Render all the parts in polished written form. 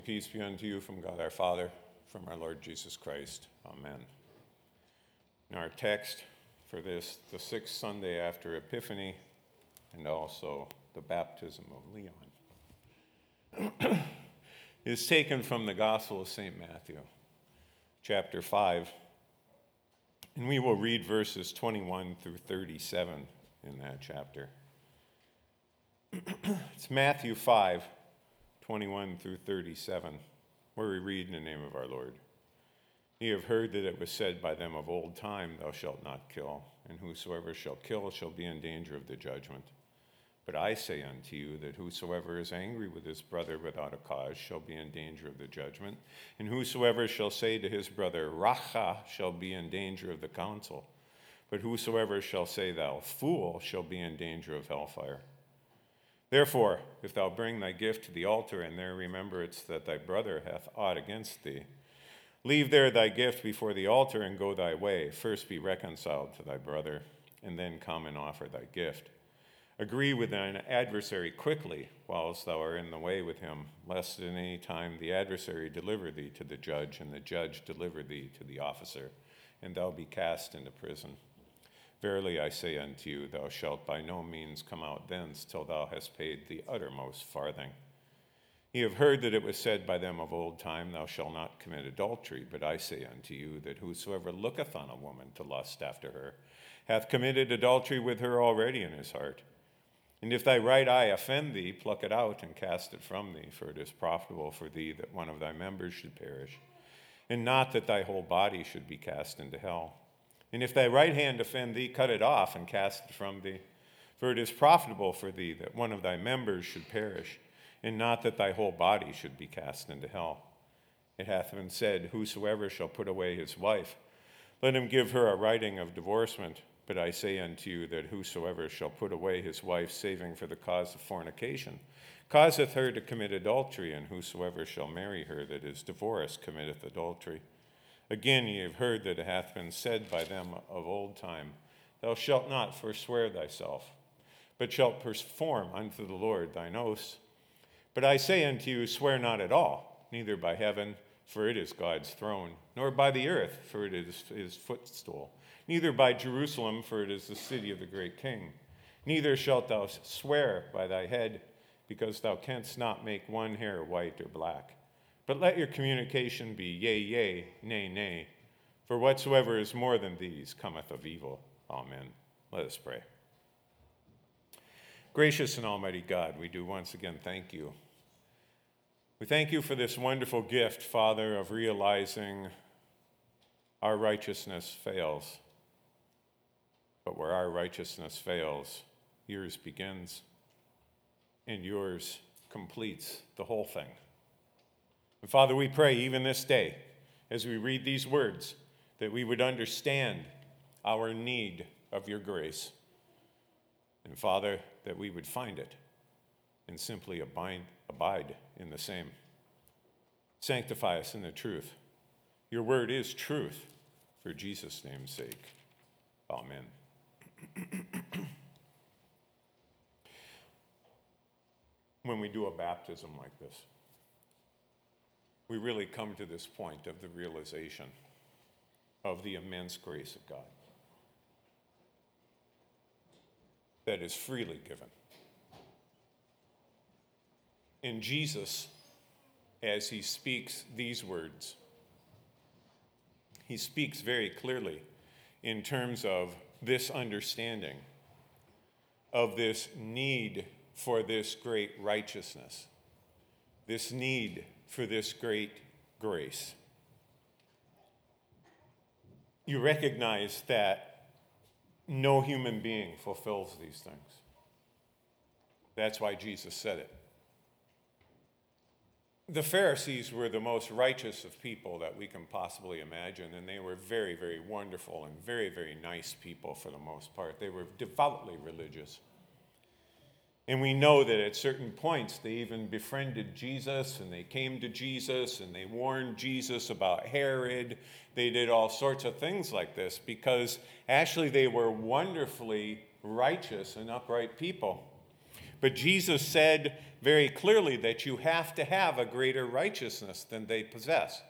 Peace be unto you from God our Father, from our Lord Jesus Christ. Amen. In our text for this, the sixth Sunday after Epiphany, and also the baptism of Leon, is taken from the Gospel of St. Matthew, chapter 5. And we will read verses 21 through 37 in that chapter. It's Matthew 5, 21 through 37, where we read in the name of our Lord. Ye have heard that it was said by them of old time, Thou shalt not kill, and whosoever shall kill shall be in danger of the judgment. But I say unto you that whosoever is angry with his brother without a cause shall be in danger of the judgment, and whosoever shall say to his brother, Racha, shall be in danger of the council. But whosoever shall say, Thou fool, shall be in danger of hellfire. Therefore, if thou bring thy gift to the altar, and there rememberest that thy brother hath aught against thee, leave there thy gift before the altar, and go thy way. First be reconciled to thy brother, and then come and offer thy gift. Agree with thine adversary quickly, whilst thou art in the way with him, lest at any time the adversary deliver thee to the judge, and the judge deliver thee to the officer, and thou be cast into prison. Verily I say unto you, thou shalt by no means come out thence till thou hast paid the uttermost farthing. Ye have heard that it was said by them of old time, Thou shalt not commit adultery. But I say unto you, that whosoever looketh on a woman to lust after her hath committed adultery with her already in his heart. And if thy right eye offend thee, pluck it out and cast it from thee, for it is profitable for thee that one of thy members should perish, and not that thy whole body should be cast into hell. And if thy right hand offend thee, cut it off and cast it from thee. For it is profitable for thee that one of thy members should perish, and not that thy whole body should be cast into hell. It hath been said, Whosoever shall put away his wife, let him give her a writing of divorcement. But I say unto you that whosoever shall put away his wife, saving for the cause of fornication, causeth her to commit adultery, and whosoever shall marry her that is divorced committeth adultery. Again, ye have heard that it hath been said by them of old time, Thou shalt not forswear thyself, but shalt perform unto the Lord thine oaths. But I say unto you, swear not at all, neither by heaven, for it is God's throne, nor by the earth, for it is his footstool, neither by Jerusalem, for it is the city of the great King. Neither shalt thou swear by thy head, because thou canst not make one hair white or black. But let your communication be yea, yea, nay, nay. For whatsoever is more than these cometh of evil. Amen. Let us pray. Gracious and almighty God, we do once again thank you. We thank you for this wonderful gift, Father, of realizing our righteousness fails. But where our righteousness fails, yours begins, and yours completes the whole thing. And Father, we pray even this day, as we read these words, that we would understand our need of your grace. And Father, that we would find it and simply abide in the same. Sanctify us in the truth. Your word is truth, for Jesus' name's sake. Amen. When we do a baptism like this, we really come to this point of the realization of the immense grace of God that is freely given. And Jesus, as he speaks these words, he speaks very clearly in terms of this understanding of this need for this great righteousness, this need for this great grace. You recognize that no human being fulfills these things. That's why Jesus said it. The Pharisees were the most righteous of people that we can possibly imagine, and they were very, very wonderful and very, very nice people for the most part. They were devoutly religious. And we know that at certain points they even befriended Jesus, and they came to Jesus, and they warned Jesus about Herod. They did all sorts of things like this because actually they were wonderfully righteous and upright people. But Jesus said very clearly that you have to have a greater righteousness than they possess.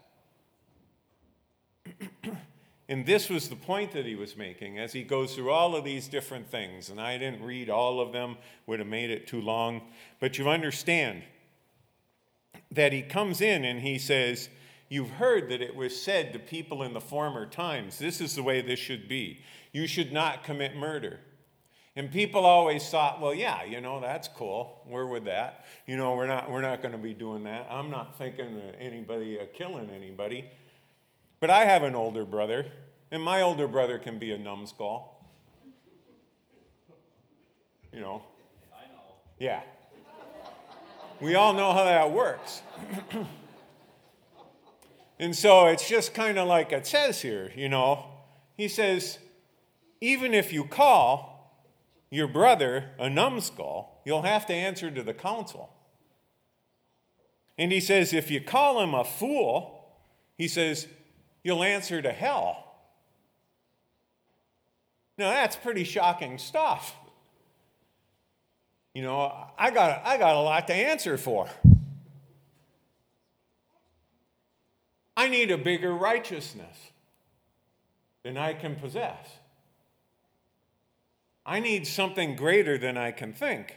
And this was the point that he was making as he goes through all of these different things. And I didn't read all of them, would have made it too long. But you understand that he comes in and he says, you've heard that it was said to people in the former times, this is the way this should be. You should not commit murder. And people always thought, well, yeah, that's cool. We're with that. We're not going to be doing that. I'm not thinking of anybody killing anybody. But I have an older brother, and my older brother can be a numbskull. I know. Yeah. We all know how that works. And so it's just kind of like it says here, He says, even if you call your brother a numbskull, you'll have to answer to the council. And he says, if you call him a fool, he says, you'll answer to hell. Now, that's pretty shocking stuff. I got a lot to answer for. I need a bigger righteousness than I can possess. I need something greater than I can think.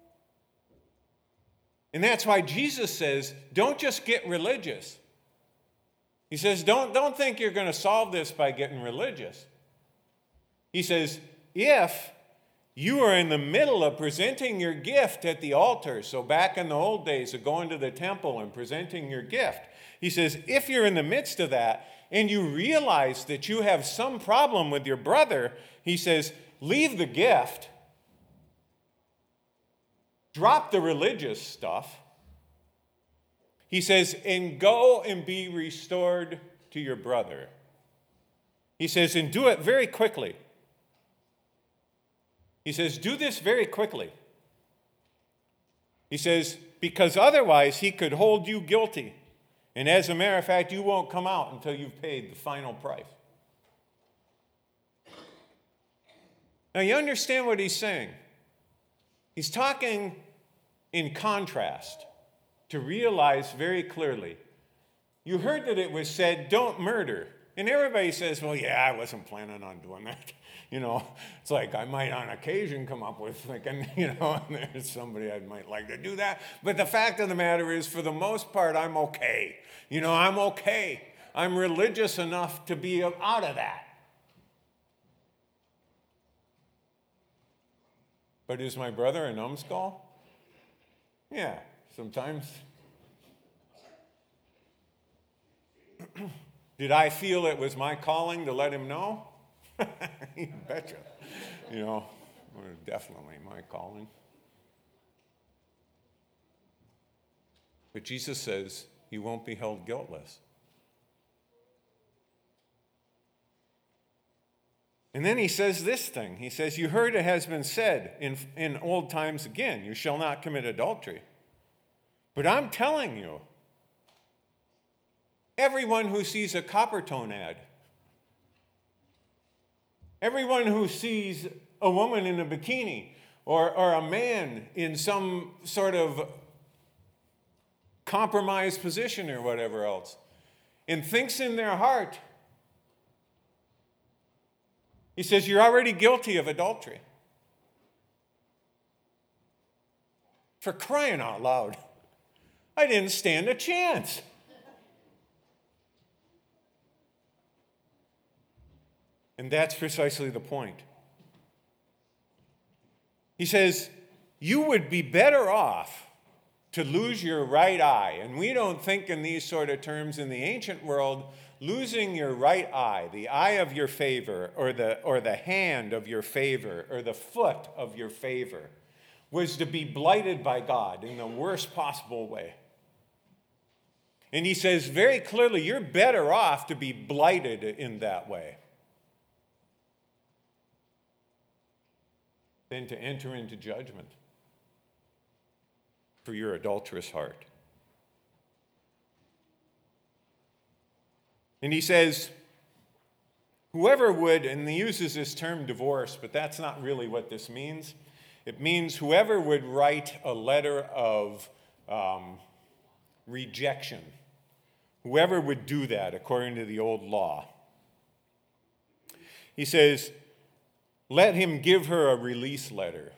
And that's why Jesus says, don't just get religious. He says, don't think you're going to solve this by getting religious. He says, if you are in the middle of presenting your gift at the altar, so back in the old days of going to the temple and presenting your gift, he says, if you're in the midst of that and you realize that you have some problem with your brother, he says, leave the gift, drop the religious stuff. He says, and go and be restored to your brother. He says, and do it very quickly. He says, do this very quickly. He says, because otherwise he could hold you guilty. And as a matter of fact, you won't come out until you've paid the final price. Now, you understand what he's saying. He's talking in contrast to realize very clearly. You heard that it was said, don't murder. And everybody says, well, yeah, I wasn't planning on doing that. It's like I might on occasion come up with thinking, there's somebody I might like to do that. But the fact of the matter is, for the most part, I'm okay. I'm okay. I'm religious enough to be out of that. But is my brother a numbskull? Yeah, sometimes. Did I feel it was my calling to let him know? You betcha. Definitely my calling. But Jesus says he won't be held guiltless. And then he says this thing. He says, you heard it has been said in old times again, you shall not commit adultery. But I'm telling you, everyone who sees a Coppertone ad, everyone who sees a woman in a bikini or a man in some sort of compromised position or whatever else, and thinks in their heart, he says, you're already guilty of adultery. For crying out loud, I didn't stand a chance. And that's precisely the point. He says, you would be better off to lose your right eye. And we don't think in these sort of terms in the ancient world. Losing your right eye, the eye of your favor, or the hand of your favor, or the foot of your favor, was to be blighted by God in the worst possible way. And he says very clearly, you're better off to be blighted in that way than to enter into judgment for your adulterous heart. And he says, whoever would, and he uses this term divorce, but that's not really what this means. It means whoever would write a letter of rejection, whoever would do that according to the old law. He says, let him give her a release letter.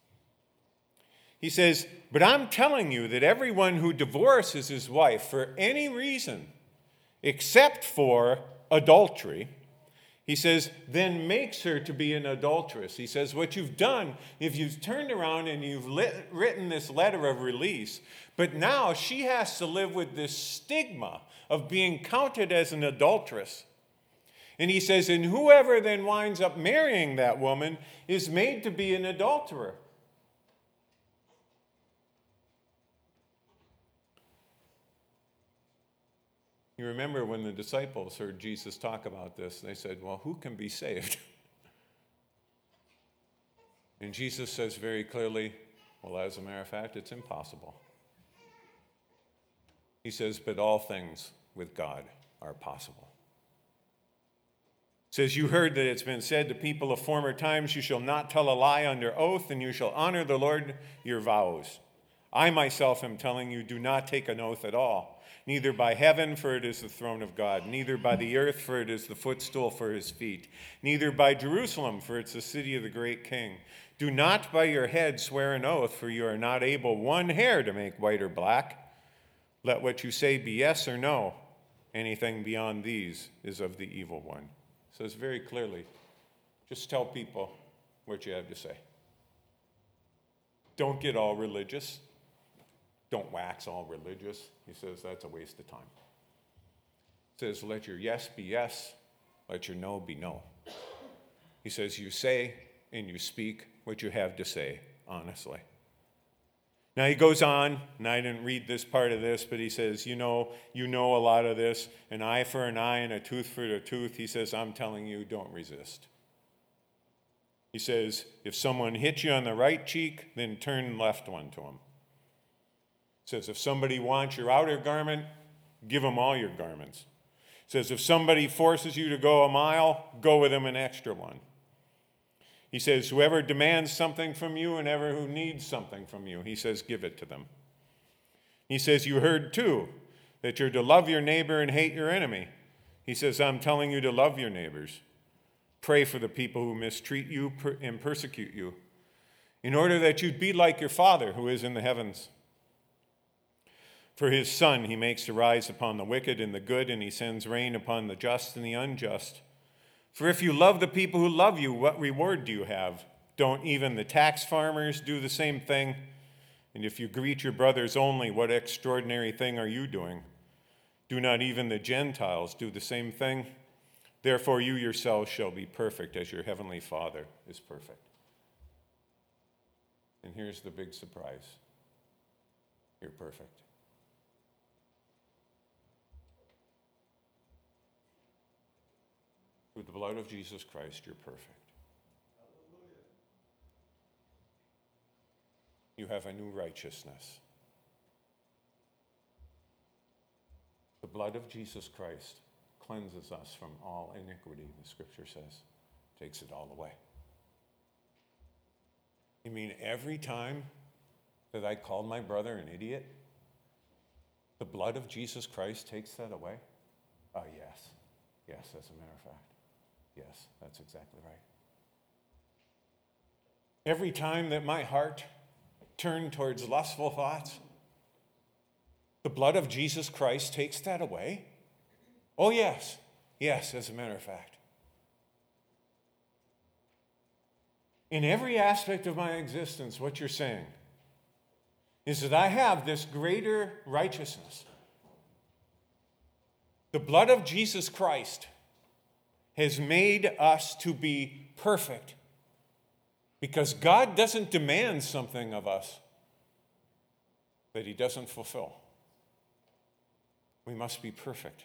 He says, but I'm telling you that everyone who divorces his wife for any reason except for adultery, he says, then makes her to be an adulteress. He says, what you've done, if you've turned around and you've written this letter of release, but now she has to live with this stigma of being counted as an adulteress. And he says, and whoever then winds up marrying that woman is made to be an adulterer. You remember when the disciples heard Jesus talk about this, they said, well, who can be saved? And Jesus says very clearly, well, as a matter of fact, it's impossible. He says, but all things with God are possible. He says, you heard that it's been said to people of former times, you shall not tell a lie under oath, and you shall honor the Lord your vows. I myself am telling you, do not take an oath at all. Neither by heaven, for it is the throne of God. Neither by the earth, for it is the footstool for his feet. Neither by Jerusalem, for it's the city of the great king. Do not by your head swear an oath, for you are not able one hair to make white or black. Let what you say be yes or no. Anything beyond these is of the evil one. It says very clearly, just tell people what you have to say. Don't get all religious. Don't wax all religious. He says that's a waste of time. He says, let your yes be yes, let your no be no. He says, you say and you speak what you have to say, honestly. Now he goes on, and I didn't read this part of this, but he says, you know a lot of this, an eye for an eye and a tooth for a tooth. He says, I'm telling you, don't resist. He says, if someone hits you on the right cheek, then turn the left one to him. Says, if somebody wants your outer garment, give them all your garments. Says, if somebody forces you to go a mile, go with them an extra one. He says, whoever demands something from you and ever who needs something from you, he says, give it to them. He says, you heard too that you're to love your neighbor and hate your enemy. He says, I'm telling you to love your neighbors. Pray for the people who mistreat you and persecute you, in order that you'd be like your Father who is in the heavens. For his sun he makes to rise upon the wicked and the good, and he sends rain upon the just and the unjust. For if you love the people who love you, what reward do you have? Don't even the tax farmers do the same thing? And if you greet your brothers only, what extraordinary thing are you doing? Do not even the Gentiles do the same thing? Therefore you yourselves shall be perfect as your heavenly Father is perfect. And here's the big surprise. You're perfect. Through the blood of Jesus Christ, you're perfect. You have a new righteousness. The blood of Jesus Christ cleanses us from all iniquity, the scripture says. Takes it all away. You mean every time that I called my brother an idiot, the blood of Jesus Christ takes that away? Oh, yes. Yes, as a matter of fact. Yes, that's exactly right. Every time that my heart turned towards lustful thoughts, the blood of Jesus Christ takes that away? Oh, yes. Yes, as a matter of fact. In every aspect of my existence, what you're saying is that I have this greater righteousness. The blood of Jesus Christ has made us to be perfect because God doesn't demand something of us that he doesn't fulfill. We must be perfect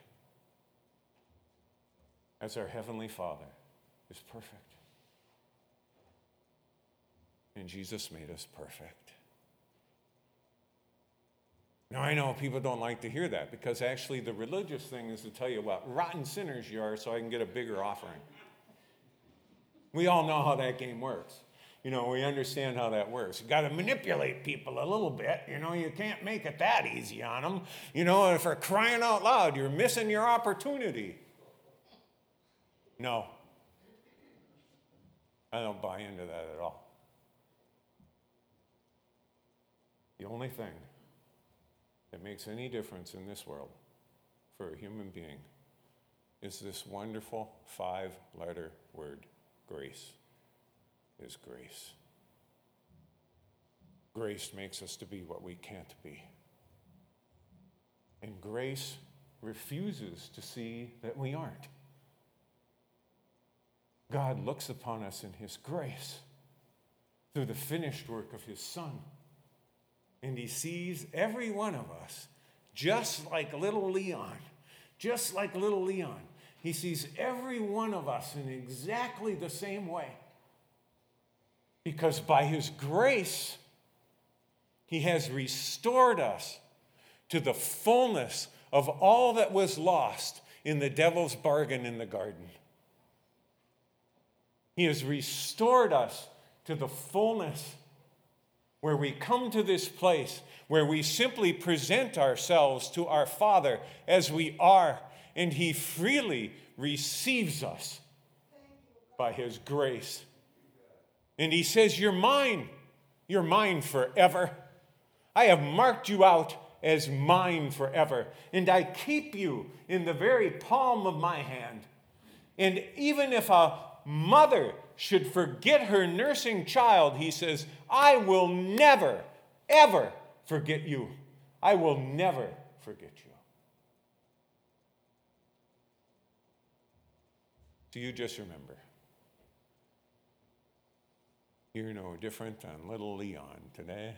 as our Heavenly Father is perfect. And Jesus made us perfect. Now, I know people don't like to hear that because actually the religious thing is to tell you what rotten sinners you are so I can get a bigger offering. We all know how that game works. We understand how that works. You got to manipulate people a little bit. You can't make it that easy on them. And for crying out loud, you're missing your opportunity. No. I don't buy into that at all. The only thing that makes any difference in this world for a human being is this wonderful 5-letter word, grace. Is grace. Grace makes us to be what we can't be. And grace refuses to see that we aren't. God looks upon us in his grace through the finished work of his Son. And he sees every one of us just like little Leon. Just like little Leon. He sees every one of us in exactly the same way. Because by his grace, he has restored us to the fullness of all that was lost in the devil's bargain in the garden. He has restored us to the fullness where we come to this place where we simply present ourselves to our Father as we are, and he freely receives us by his grace. And he says, you're mine forever. I have marked you out as mine forever, and I keep you in the very palm of my hand. And even if a mother should forget her nursing child, he says, I will never, ever forget you. I will never forget you. So you just remember, you're no different than little Leon today.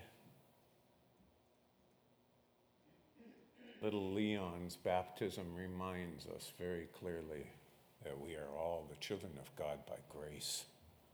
Little Leon's baptism reminds us very clearly that we are all the children of God by grace.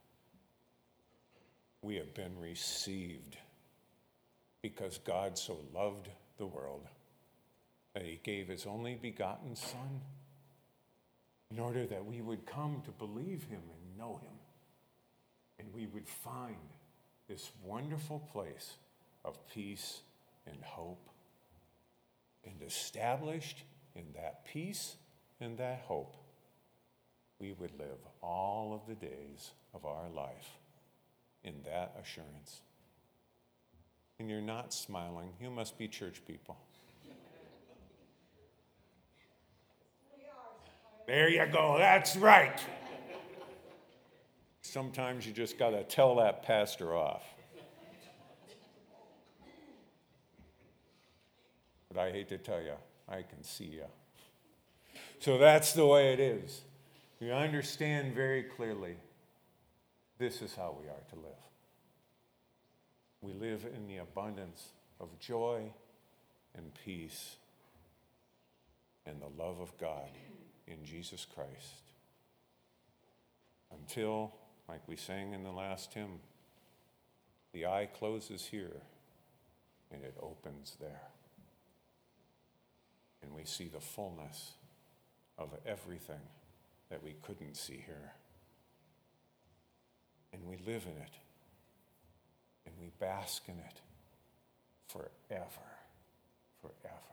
We have been received because God so loved the world that he gave his only begotten Son in order that we would come to believe him and know him. And we would find this wonderful place of peace and hope. And established in that peace and that hope, we would live all of the days of our life in that assurance. And you're not smiling. You must be church people. There you go. That's right. Sometimes you just got to tell that pastor off. But I hate to tell you, I can see you. So that's the way it is. We understand very clearly this is how we are to live. We live in the abundance of joy and peace and the love of God in Jesus Christ. Until, like we sang in the last hymn, the eye closes here and it opens there. And we see the fullness of everything that we couldn't see here. And we live in it. And we bask in it forever. Forever.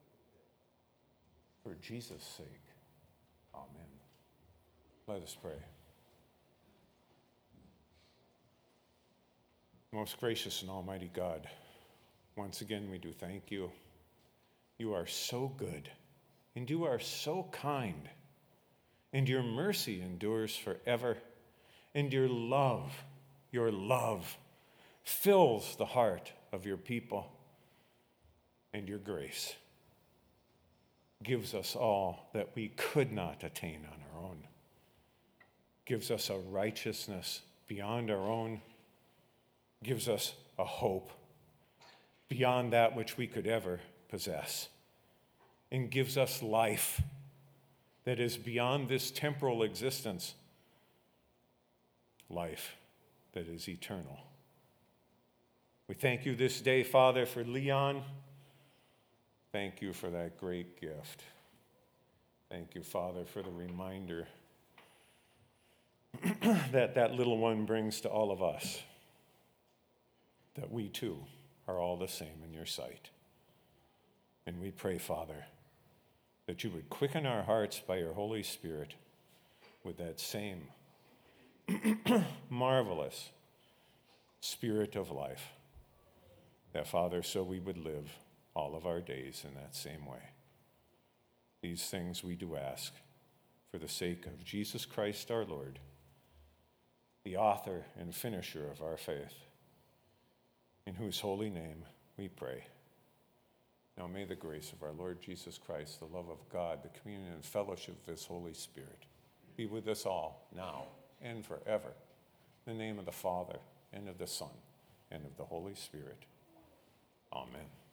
For Jesus' sake. Amen. Let us pray. Most gracious and almighty God, once again we do thank you. You are so good, and you are so kind, and your mercy endures forever, and your love fills the heart of your people, and your grace gives us all that we could not attain on our own, gives us a righteousness beyond our own, gives us a hope beyond that which we could ever possess, and gives us life that is beyond this temporal existence, life that is eternal. We thank you this day, Father, for Leon. Thank you for that great gift. Thank you, Father, for the reminder that that little one brings to all of us, that we too are all the same in your sight. And we pray, Father, that you would quicken our hearts by your Holy Spirit with that same marvelous spirit of life, that, Father, so we would live all of our days in that same way. These things we do ask for the sake of Jesus Christ our Lord, the author and finisher of our faith, in whose holy name we pray. Now may the grace of our Lord Jesus Christ, the love of God, the communion and fellowship of his Holy Spirit be with us all now and forever. In the name of the Father, and of the Son, and of the Holy Spirit. Amen.